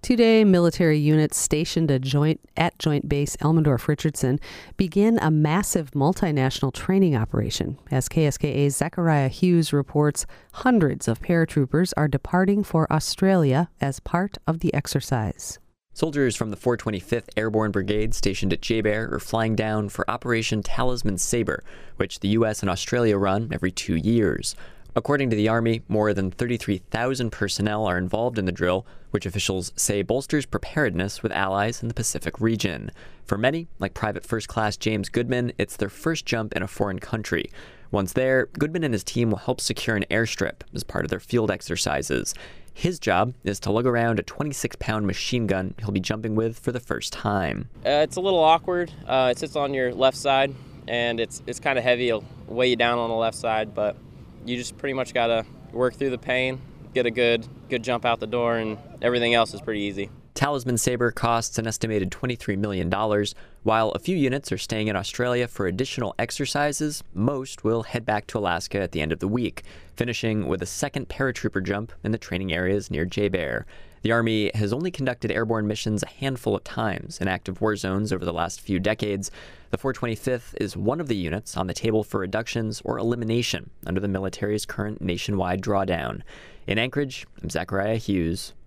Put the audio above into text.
Two-day military units stationed at Joint Base Elmendorf-Richardson begin a massive multinational training operation. As KSKA's Zechariah Hughes reports, hundreds of paratroopers are departing for Australia as part of the exercise. Soldiers from the 425th Airborne Brigade stationed at J-Bear are flying down for Operation Talisman Sabre, which the U.S. and Australia run every 2 years. According to the Army, more than 33,000 personnel are involved in the drill, which officials say bolsters preparedness with allies in the Pacific region. For many, like Private First Class James Goodman, it's their first jump in a foreign country. Once there, Goodman and his team will help secure an airstrip as part of their field exercises. His job is to lug around a 26-pound machine gun he'll be jumping with for the first time. It's a little awkward. It sits on your left side, and it's kind of heavy. It'll weigh you down on the left side, but you just pretty much got to work through the pain, get a good jump out the door, and everything else is pretty easy. Talisman Sabre costs an estimated $23 million. While a few units are staying in Australia for additional exercises, most will head back to Alaska at the end of the week, finishing with a second paratrooper jump in the training areas near J-Bear. The Army has only conducted airborne missions a handful of times in active war zones over the last few decades. The 425th is one of the units on the table for reductions or elimination under the military's current nationwide drawdown. In Anchorage, I'm Zechariah Hughes.